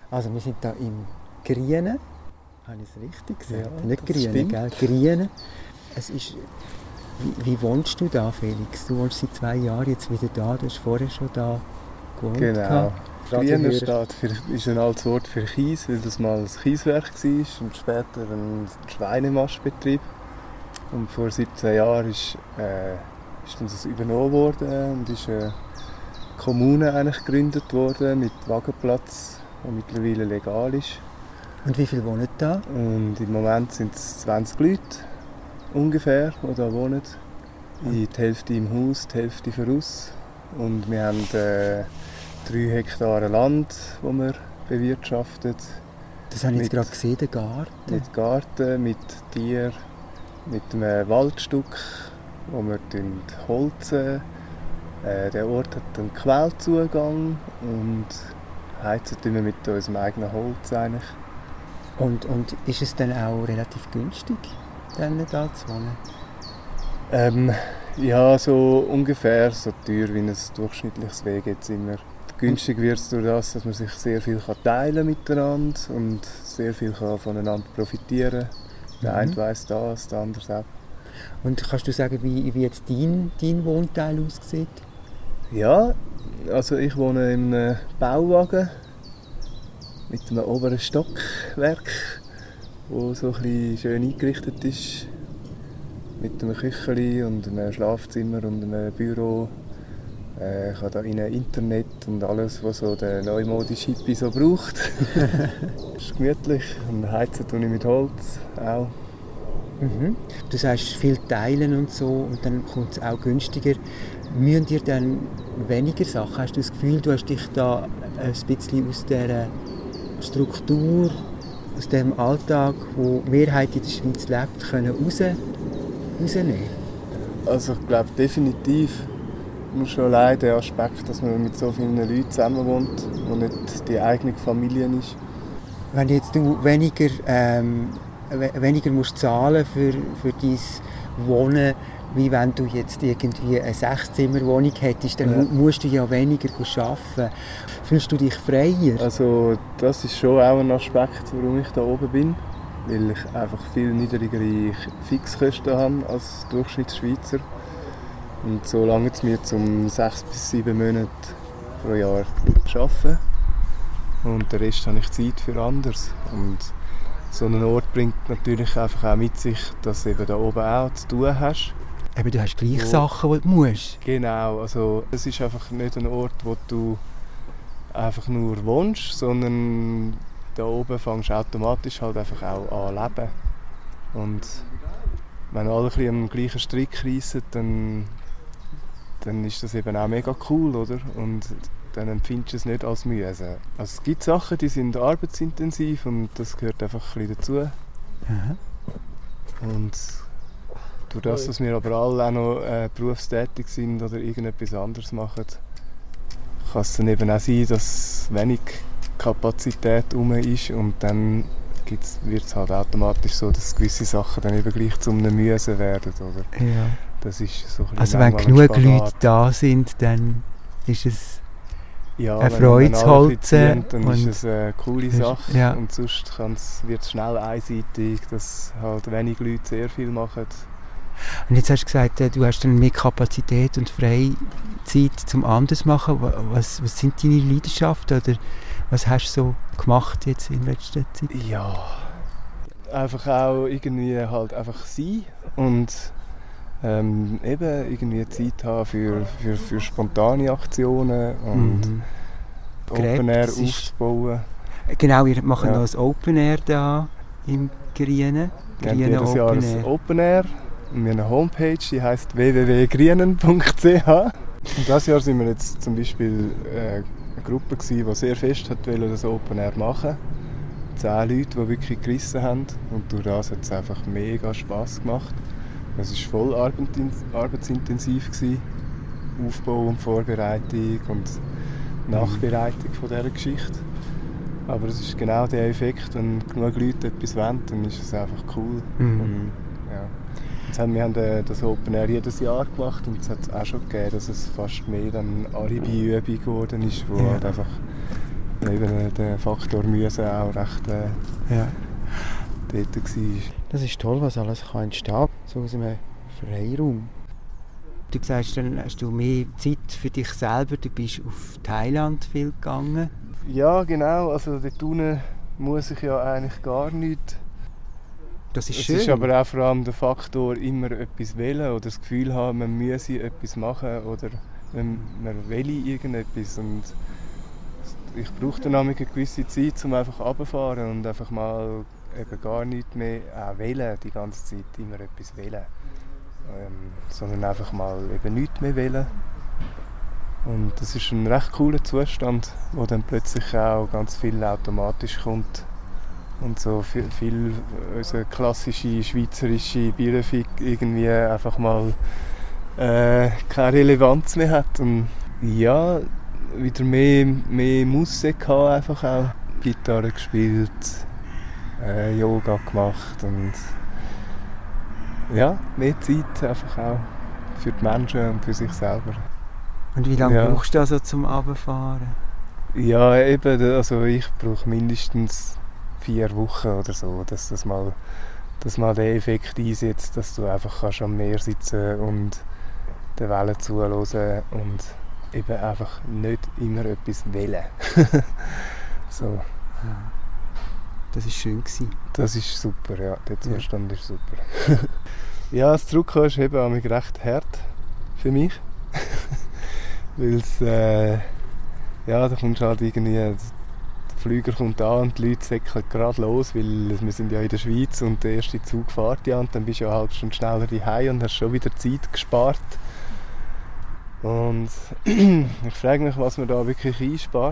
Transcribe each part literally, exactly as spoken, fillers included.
Also wir sind hier im Grienen. Habe ich es richtig gesagt? Ja, Nicht Grienen, gell? Grienen. Es ist, wie, wie wohnst du da, Felix? Du wohnst seit zwei Jahren jetzt wieder da. Du hast vorher schon da gewohnt. Genau. Grienen steht für, ist ein altes Wort für Kies, weil das mal ein Kieswerk war und später ein Schweinemastbetrieb. Und vor siebzehn Jahren ist, äh, ist das übernommen worden und ist eine Kommune eigentlich gegründet worden mit Wagenplatz, der mittlerweile legal ist. Und wie viele wohnen da? Und im Moment sind es zwanzig Leute ungefähr, die da wohnen. Die Hälfte im Haus, die Hälfte voraus. Und wir haben äh, drei Hektar Land, das wir bewirtschaften. Das habe ich jetzt gerade gesehen, den Garten. Mit Garten, mit Tieren, mit einem Waldstück, wo wir holzen. Äh, der Ort hat einen Quellzugang und heizen wir mit unserem eigenen Holz eigentlich. Und, und ist es dann auch relativ günstig, dann da zu wohnen? Ähm, ja, so ungefähr so teuer wie ein durchschnittliches Wegezimmer. Günstig wird es durch das, dass man sich sehr viel teilen kann miteinander und sehr viel kann voneinander profitieren kann. Der eine weiss das, der andere auch. Und kannst du sagen, wie, wie jetzt dein, dein Wohnteil aussieht? Ja, also ich wohne in einem Bauwagen mit einem oberen Stockwerk, das so ein bisschen schön eingerichtet ist. Mit einem Kücheli und einem Schlafzimmer und einem Büro. Äh, ich habe da innen Internet und alles, was so der neumodische Hippie so braucht. Es ist gemütlich und heizen tue ich mit Holz auch. Mhm. Du sagst viel teilen und so und dann kommt es auch günstiger. Müssen dir dann weniger Sachen? Hast du das Gefühl, du hast dich da ein bisschen aus dieser Struktur, aus dem Alltag, wo die Mehrheit in der Schweiz lebt, können raus, rausnehmen? Also ich glaube definitiv. Nur schon allein der Aspekt, dass man mit so vielen Leuten zusammen wohnt und nicht die eigene Familie ist. Wenn jetzt du weniger, ähm, weniger musst zahlen für, für dein Wohnen, wie wenn du jetzt irgendwie eine Sechszimmerwohnung hättest, dann ja. musst du ja weniger arbeiten. Fühlst du dich freier? Also das ist schon auch ein Aspekt, warum ich da oben bin. Weil ich einfach viel niedrigere Fixkosten habe als Durchschnittsschweizer. Und so lange es mir um sechs bis sieben Monate pro Jahr arbeiten. Und den Rest habe ich Zeit für anderes. Und so ein Ort bringt natürlich einfach auch mit sich, dass du eben da oben auch zu tun hast. Eben, du hast gleich wo, Sachen, die du musst. Genau, also es ist einfach nicht ein Ort, wo du einfach nur wohnst, sondern da oben fängst du automatisch halt einfach auch an leben. Und wenn alle ein bisschen am gleichen Strick reissen, dann, dann ist das eben auch mega cool, oder? Und dann empfindest du es nicht als mühsam. Also es gibt Sachen, die sind arbeitsintensiv und das gehört einfach ein bisschen dazu. Aha. Und durch das, dass wir aber alle auch noch äh, berufstätig sind oder irgendetwas anderes machen, kann es dann eben auch sein, dass wenig Kapazität herum ist und dann wird es halt automatisch so, dass gewisse Sachen dann eben gleich zu einem Müssen werden. Oder? Ja. Das ist so ein also wenn genug Leute da sind, dann ist es ja, eine Freude zu holzen. Dann ist es eine coole Sache ja. und sonst wird es schnell einseitig, dass halt wenig Leute sehr viel machen. Und jetzt hast du gesagt, du hast dann mehr Kapazität und Freizeit zum anderes machen. Was, was sind deine Leidenschaften oder was hast du so gemacht jetzt in letzter Zeit? Ja, einfach auch irgendwie halt einfach sein und ähm, eben irgendwie Zeit haben für, für, für spontane Aktionen und mhm. Open Air aufzubauen. Genau, wir machen ja. noch ein Open Air da im Grienen. Wir haben jedes Jahr ein Open Air. Wir haben eine Homepage, die heisst w w w punkt grienen punkt c h. Und dieses Jahr waren wir jetzt zum Beispiel äh, eine Gruppe, die sehr fest hat das Open Air machen. Zehn Leute, die wirklich gerissen haben. Und durch das hat es einfach mega Spass gemacht. Es war voll arbeitsintensiv. Aufbau und Vorbereitung und Nachbereitung von dieser Geschichte. Aber es ist genau der Effekt, wenn genug Leute etwas wollen, dann ist es einfach cool. Mhm. Und, ja. Jetzt haben wir haben das Open Air jedes Jahr gemacht und es hat auch schon gegeben, dass es fast mehr dann Alibi-Übung geworden ist, wo ja. halt einfach eben der Faktor Müsse auch recht äh, ja. dort war. Das ist toll, was alles kann entstehen, so aus einem Freiraum. Du sagst, dann hast du mehr Zeit für dich selber, du bist auf Thailand viel gegangen. Ja, genau, also dort unten muss ich ja eigentlich gar nichts. Das ist es schön. Es ist aber auch vor allem der Faktor, immer etwas wählen oder das Gefühl haben, man müsse etwas machen oder man, man will irgendetwas. Und ich brauche dann eine gewisse Zeit, um einfach runterzufahren und einfach mal eben gar nichts mehr auch wählen, die ganze Zeit immer etwas wählen. Ähm, sondern einfach mal eben nichts mehr wählen. Und das ist ein recht cooler Zustand, wo dann plötzlich auch ganz viel automatisch kommt. Und so viel, viel unsere klassische schweizerische Bierfik irgendwie einfach mal äh, keine Relevanz mehr hat. Und ja, wieder mehr, mehr Musik gehabt, einfach auch Gitarre gespielt, äh, Yoga gemacht und ja, mehr Zeit einfach auch für die Menschen und für sich selber. Und wie lange ja. brauchst du also zum Runterfahren? Ja, eben, also ich brauche mindestens vier Wochen oder so, dass das mal, dass mal der Effekt einsetzt, dass du einfach kannst am Meer sitzen und den Wellen zuhören und eben einfach nicht immer etwas wählen. so. Ja. Das war schön gewesen. Das ist super, ja. Der Zustand ja. ist super. ja, das Zurückkommen ist eben auch recht hart für mich. Weil es, äh, ja, da kommst du halt irgendwie, der Flüger kommt an und die Leute säckeln gerade los, weil wir sind ja in der Schweiz und der erste Zug fährt ja und dann bist du ja eine halbe Stunde schneller daheim und hast schon wieder Zeit gespart. Und ich frage mich, was man da wirklich einspart.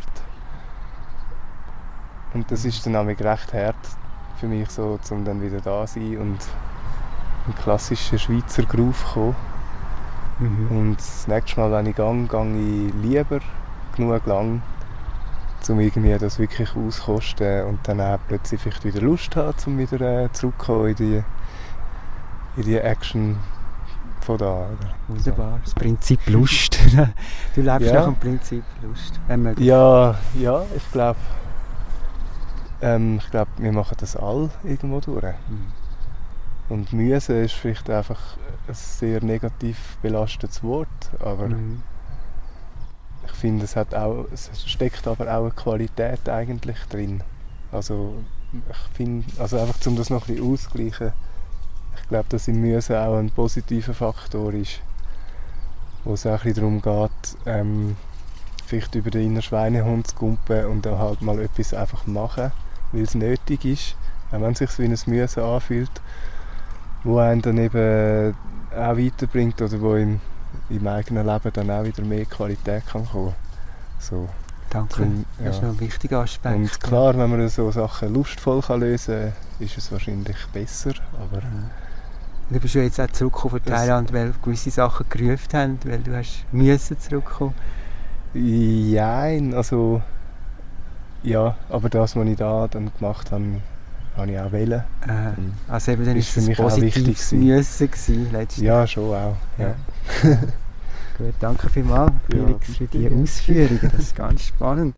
Und das ist dann auch recht hart für mich, so, um dann wieder da zu sein und einen klassischen Schweizer Groove zu kommen. Mhm. Und das nächste Mal, wenn ich gehe, gehe ich lieber genug lang, um irgendwie das wirklich auszukosten und dann auch plötzlich vielleicht wieder Lust haben, um wieder äh, zurückzukommen in die, in die Action von da. Oder? Wunderbar, das Prinzip Lust. Du lebst ja. nach dem Prinzip Lust. Ja, ja, ich glaube, ähm, ich glaube, wir machen das alle irgendwo durch. Mhm. Und Müsse ist vielleicht einfach ein sehr negativ belastetes Wort, aber mhm. ich finde, es, hat auch, es steckt aber auch eine Qualität eigentlich drin. Also ich finde, also einfach um das noch ein bisschen auszugleichen, ich glaube, dass im Müsse auch ein positiver Faktor ist, wo es auch ein bisschen darum geht, ähm, vielleicht über den inneren Schweinehund zu kumpen und dann halt mal etwas einfach machen, weil es nötig ist, auch wenn es sich wie ein Müsse anfühlt, wo einen dann eben auch weiterbringt oder wo im, im eigenen Leben dann auch wieder mehr Qualität kann kommen. So. Danke, und, ja. Das ist noch ein wichtiger Aspekt. Und klar, wenn man so Sachen lustvoll kann lösen kann, ist es wahrscheinlich besser. Aber ja. Du bist ja jetzt auch zurückgekommen von Thailand, weil gewisse Sachen gerufen haben, weil du hast müssen zurückkommen. Ja, also ja, aber das, was ich da dann gemacht habe, habe ich auch wählen. Äh, also eben dann ist es ein positives Müssen gewesen, letztlich. Ja, schon auch. Ja. Ja. Gut, danke vielmals, Felix, ja, für die Ausführungen. Das ist ganz spannend.